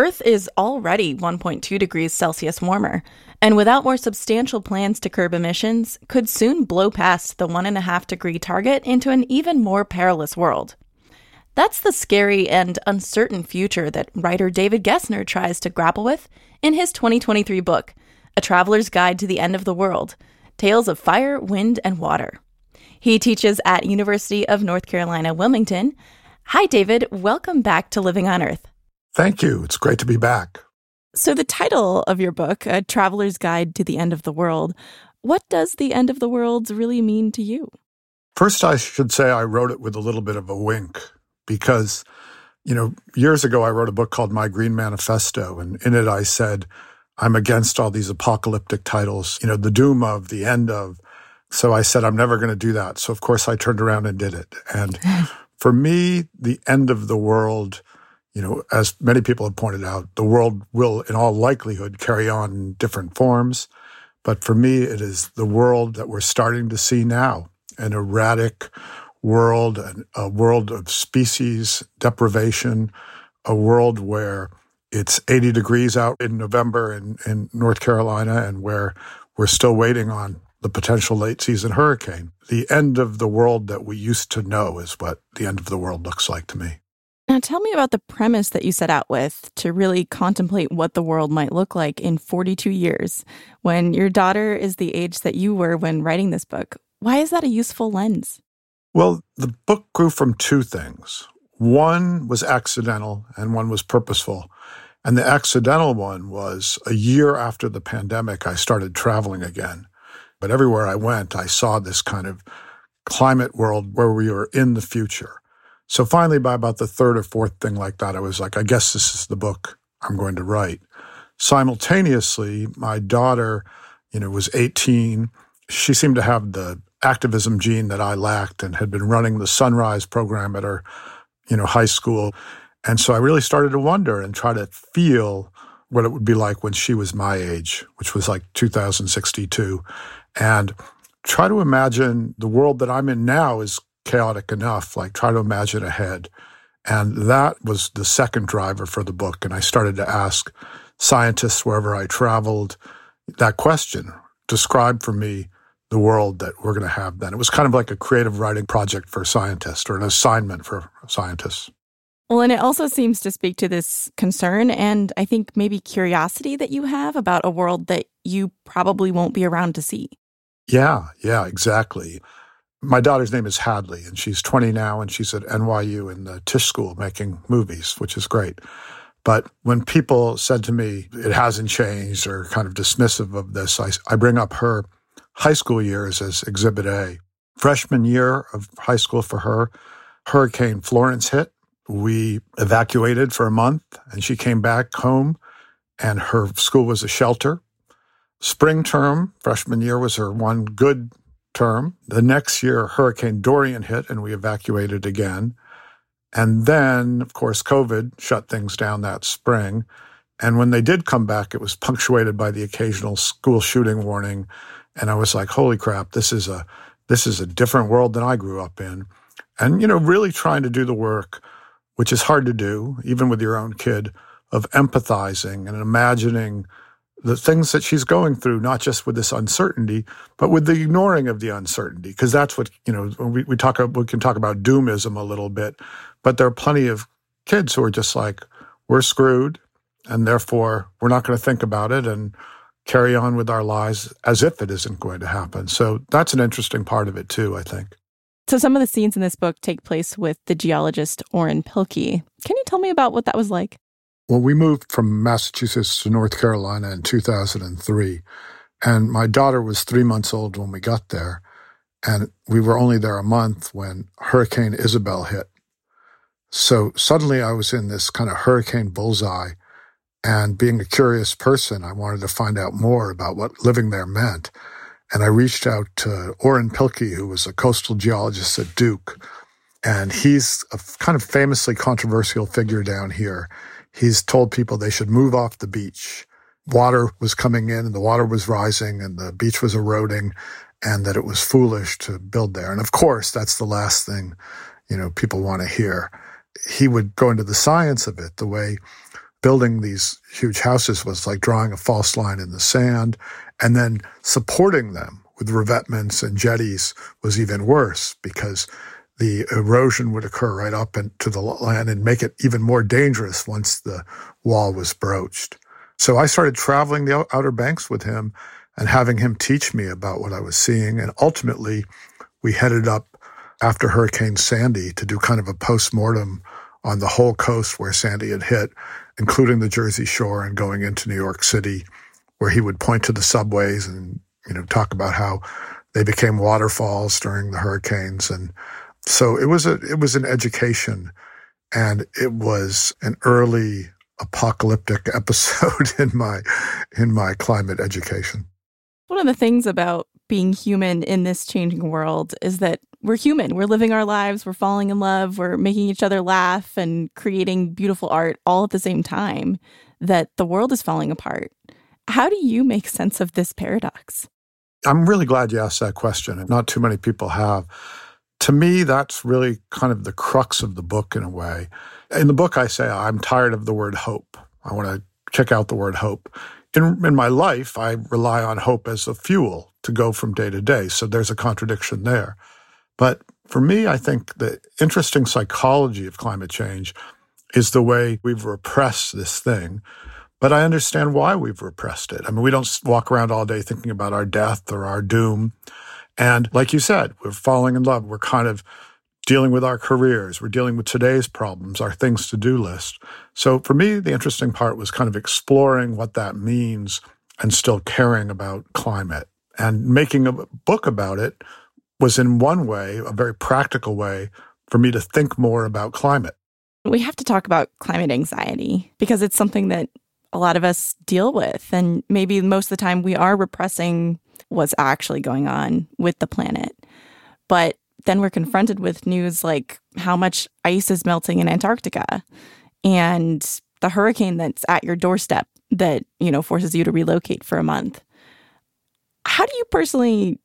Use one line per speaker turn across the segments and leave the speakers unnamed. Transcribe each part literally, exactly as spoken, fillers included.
Earth is already one point two degrees Celsius warmer, and without more substantial plans to curb emissions, could soon blow past the one and a half degree target into an even more perilous world. That's the scary and uncertain future that writer David Gessner tries to grapple with in his twenty twenty-three book, A Traveler's Guide to the End of the World, Tales of Fire, Wind, and Water. He teaches at University of North Carolina, Wilmington. Hi, David. Welcome back to Living on Earth.
Thank you. It's great to be back.
So the title of your book, A Traveler's Guide to the End of the World, what does the end of the world really mean to you?
First, I should say I wrote it with a little bit of a wink because, you know, years ago I wrote a book called My Green Manifesto, and in it I said, I'm against all these apocalyptic titles, you know, the doom of, the end of. So I said, I'm never going to do that. So, of course, I turned around and did it. And for me, the end of the world, you know, as many people have pointed out, the world will, in all likelihood, carry on in different forms. But for me, it is the world that we're starting to see now, an erratic world, a world of species deprivation, a world where it's eighty degrees out in November in, in North Carolina and where we're still waiting on the potential late-season hurricane. The end of the world that we used to know is what the end of the world looks like to me.
Now, tell me about the premise that you set out with to really contemplate what the world might look like in forty-two years, when your daughter is the age that you were when writing this book. Why is that a useful lens?
Well, the book grew from two things. One was accidental and one was purposeful. And the accidental one was a year after the pandemic, I started traveling again. But everywhere I went, I saw this kind of climate world where we were in the future. So finally, by about the third or fourth thing like that, I was like, I guess this is the book I'm going to write. Simultaneously, my daughter, you know, was eighteen. She seemed to have the activism gene that I lacked and had been running the Sunrise program at her, you know, high school. And so I really started to wonder and try to feel what it would be like when she was my age, which was like two thousand sixty-two. And try to imagine the world that I'm in now is chaotic enough, like try to imagine ahead. And that was the second driver for the book. And I started to ask scientists wherever I traveled that question, describe for me the world that we're going to have then. It was kind of like a creative writing project for scientists or an assignment for scientists.
Well, and it also seems to speak to this concern and I think maybe curiosity that you have about a world that you probably won't be around to see.
Yeah, yeah, exactly. My daughter's name is Hadley, and she's twenty now, and she's at N Y U in the Tisch School making movies, which is great. But when people said to me, it hasn't changed, or kind of dismissive of this, I, I bring up her high school years as Exhibit A. Freshman year of high school for her, Hurricane Florence hit. We evacuated for a month, and she came back home, and her school was a shelter. Spring term, freshman year, was her one good term. The next year, Hurricane Dorian hit, and we evacuated again. And then, of course, COVID shut things down that spring. And when they did come back, it was punctuated by the occasional school shooting warning. And I was like, holy crap, this is a this is a different world than I grew up in. And, you know, really trying to do the work, which is hard to do, even with your own kid, of empathizing and imagining the things that she's going through, not just with this uncertainty, but with the ignoring of the uncertainty. Because that's what, you know, we, we talk, we can talk about doomism a little bit, but there are plenty of kids who are just like, we're screwed, and therefore we're not going to think about it and carry on with our lives as if it isn't going to happen. So that's an interesting part of it too, I think.
So some of the scenes in this book take place with the geologist Orrin Pilkey. Can you tell me about what that was like?
Well, we moved from Massachusetts to North Carolina in two thousand three, and my daughter was three months old when we got there, and we were only there a month when Hurricane Isabel hit. So suddenly I was in this kind of hurricane bullseye, and being a curious person, I wanted to find out more about what living there meant. And I reached out to Orrin Pilkey, who was a coastal geologist at Duke, and he's a kind of famously controversial figure down here. He's told people they should move off the beach. Water was coming in and the water was rising and the beach was eroding, and that it was foolish to build there. And of course, that's the last thing, you know, people want to hear. He would go into the science of it, the way building these huge houses was like drawing a false line in the sand, and then supporting them with revetments and jetties was even worse because the erosion would occur right up into the land and make it even more dangerous once the wall was broached. So I started traveling the Outer Banks with him and having him teach me about what I was seeing. And ultimately, we headed up after Hurricane Sandy to do kind of a postmortem on the whole coast where Sandy had hit, including the Jersey Shore and going into New York City, where he would point to the subways and, you know, talk about how they became waterfalls during the hurricanes. And so it was a it was an education, and it was an early apocalyptic episode in my in my climate education.
One of the things about being human in this changing world is that we're human. We're living our lives. We're falling in love. We're making each other laugh and creating beautiful art all at the same time that the world is falling apart. How do you make sense of this paradox?
I'm really glad you asked that question, and not too many people have. To me, that's really kind of the crux of the book in a way. In the book, I say I'm tired of the word hope. I want to kick out the word hope. In, in my life, I rely on hope as a fuel to go from day to day, so there's a contradiction there. But for me, I think the interesting psychology of climate change is the way we've repressed this thing. But I understand why we've repressed it. I mean, we don't walk around all day thinking about our death or our doom. And like you said, we're falling in love. We're kind of dealing with our careers. We're dealing with today's problems, our things to do list. So for me, the interesting part was kind of exploring what that means and still caring about climate. And making a book about it was in one way, a very practical way, for me to think more about climate.
We have to talk about climate anxiety because it's something that a lot of us deal with. And maybe most of the time we are repressing what's actually going on with the planet. But then we're confronted with news like how much ice is melting in Antarctica and the hurricane that's at your doorstep that, you know, forces you to relocate for a month. How do you personally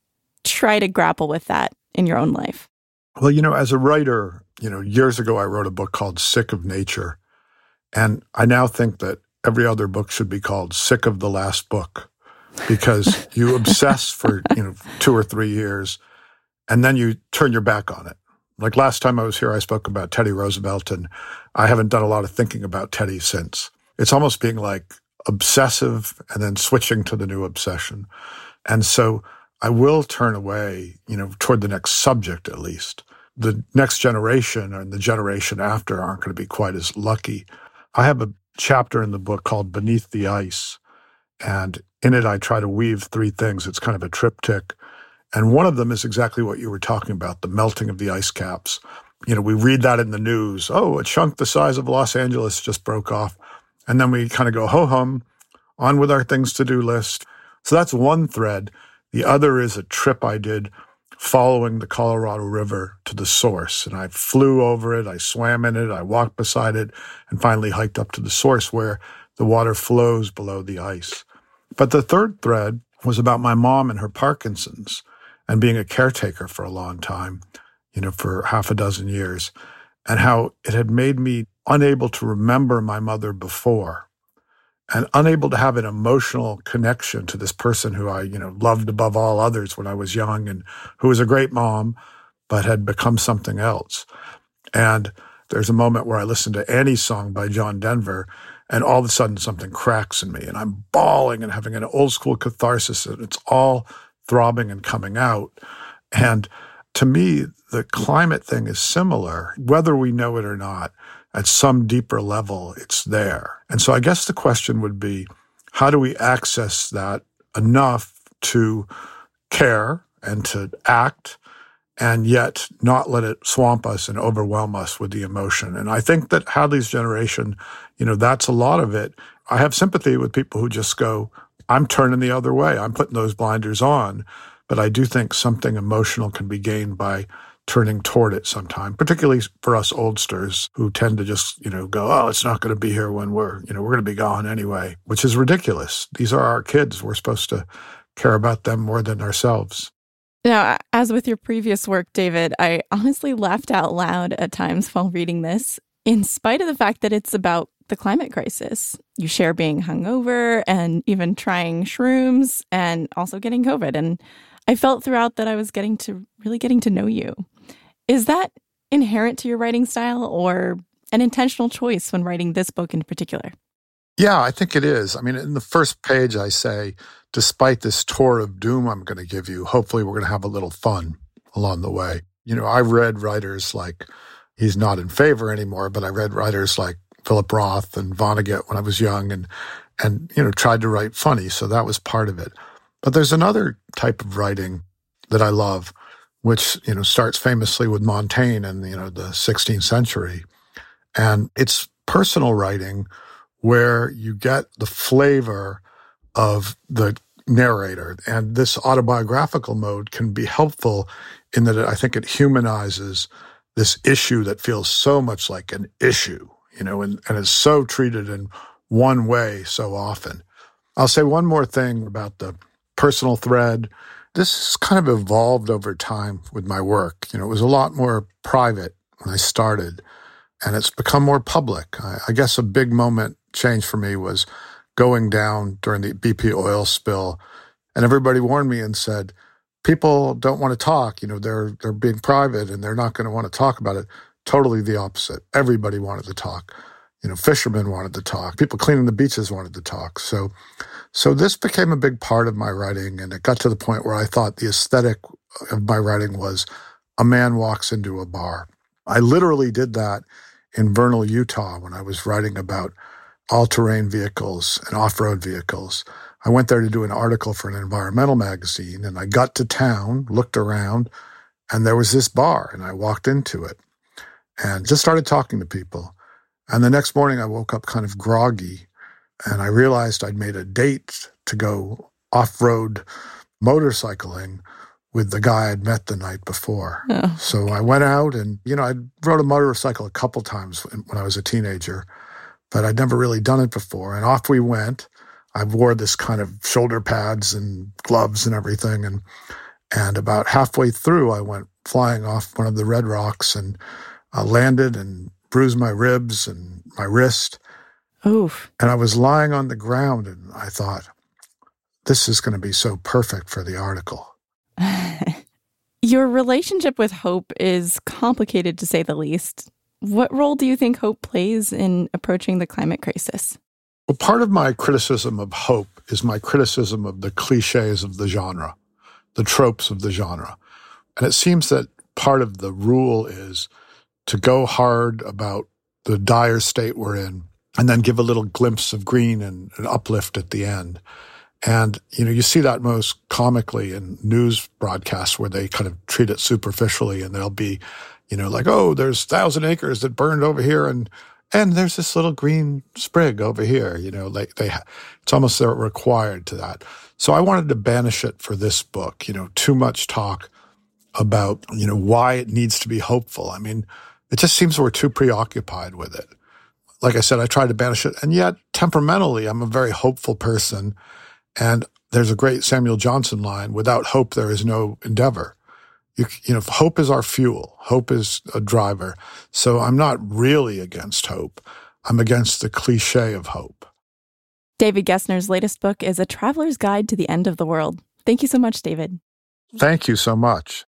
try to grapple with that in your own life?
Well, you know, as a writer, you know, years ago I wrote a book called Sick of Nature. And I now think that every other book should be called Sick of the Last Book, because you obsess for, you know, two or three years and then you turn your back on it. Like last time I was here, I spoke about Teddy Roosevelt, and I haven't done a lot of thinking about Teddy since. It's almost being like obsessive and then switching to the new obsession. And so I will turn away, you know, toward the next subject at least. The next generation and the generation after aren't going to be quite as lucky. I have a chapter in the book called Beneath the Ice, and in it I try to weave three things. It's kind of a triptych. And one of them is exactly what you were talking about, the melting of the ice caps. You know, we read that in the news. Oh, a chunk the size of Los Angeles just broke off. And then we kind of go, ho-hum, on with our things to do list. So that's one thread. The other is a trip I did following the Colorado River to the source. And I flew over it, I swam in it, I walked beside it, and finally hiked up to the source where the water flows below the ice. But the third thread was about my mom and her Parkinson's and being a caretaker for a long time, you know, for half a dozen years, and how it had made me unable to remember my mother before and unable to have an emotional connection to this person who I, you know, loved above all others when I was young and who was a great mom, but had become something else. And there's a moment where I listened to Annie's Song by John Denver, and all of a sudden something cracks in me, and I'm bawling and having an old school catharsis, and it's all throbbing and coming out. And to me, the climate thing is similar, whether we know it or not. At some deeper level, it's there. And so I guess the question would be, how do we access that enough to care and to act, and yet not let it swamp us and overwhelm us with the emotion? And I think that Hadley's generation, you know, that's a lot of it. I have sympathy with people who just go, I'm turning the other way. I'm putting those blinders on. But I do think something emotional can be gained by turning toward it sometime, particularly for us oldsters who tend to just, you know, go, oh, it's not going to be here when we're, you know, we're going to be gone anyway, which is ridiculous. These are our kids. We're supposed to care about them more than ourselves.
Now, as with your previous work, David, I honestly laughed out loud at times while reading this, in spite of the fact that it's about the climate crisis. You share being hungover and even trying shrooms and also getting COVID. And I felt throughout that I was getting to really getting to know you. Is that inherent to your writing style or an intentional choice when writing this book in particular?
Yeah, I think it is. I mean, in the first page, I say, despite this tour of doom I'm going to give you, hopefully we're going to have a little fun along the way. You know, I've read writers like, he's not in favor anymore, but I read writers like Philip Roth and Vonnegut when I was young and, and, you know, tried to write funny. So that was part of it. But there's another type of writing that I love, which, you know, starts famously with Montaigne in, you know, the sixteenth century. And it's personal writing where you get the flavor of the narrator. And this autobiographical mode can be helpful in that I think it humanizes this issue that feels so much like an issue, you know, and, and is so treated in one way so often. I'll say one more thing about the personal thread. This has kind of evolved over time with my work. You know, it was a lot more private when I started, and it's become more public. I, I guess a big moment change for me was going down during the B P oil spill, and everybody warned me and said, people don't want to talk. You know, they're they're being private and they're not going to want to talk about it. Totally the opposite. Everybody wanted to talk. You know, fishermen wanted to talk. People cleaning the beaches wanted to talk. So, so this became a big part of my writing, and it got to the point where I thought the aesthetic of my writing was a man walks into a bar. I literally did that in Vernal, Utah, when I was writing about all-terrain vehicles and off-road vehicles. I went there to do an article for an environmental magazine, and I got to town, looked around, and there was this bar, and I walked into it and just started talking to people. And the next morning I woke up kind of groggy, and I realized I'd made a date to go off-road motorcycling with the guy I'd met the night before. Oh. So I went out and, you know, I rode a motorcycle a couple times when I was a teenager, but I'd never really done it before. And off we went. I wore this kind of shoulder pads and gloves and everything. And and about halfway through, I went flying off one of the red rocks and uh, landed and bruised my ribs and my wrist.
Oof.
And I was lying on the ground, and I thought, this is going to be so perfect for the article.
Your relationship with hope is complicated, to say the least. What role do you think hope plays in approaching the climate crisis?
Well, part of my criticism of hope is my criticism of the cliches of the genre, the tropes of the genre. And it seems that part of the rule is to go hard about the dire state we're in and then give a little glimpse of green and an uplift at the end. And, you know, you see that most comically in news broadcasts where they kind of treat it superficially, and they'll be, you know, like, oh, there's thousand acres that burned over here, and and there's this little green sprig over here, you know, like they, it's almost they're required to that. So I wanted to banish it for this book, you know, too much talk about, you know, why it needs to be hopeful. I mean, it just seems we're too preoccupied with it. Like I said, I tried to banish it, and yet temperamentally, I'm a very hopeful person. And there's a great Samuel Johnson line, without hope, there is no endeavor. You, you know, hope is our fuel. Hope is a driver. So I'm not really against hope. I'm against the cliche of hope.
David Gessner's latest book is A Traveler's Guide to the End of the World. Thank you so much, David.
Thank you so much.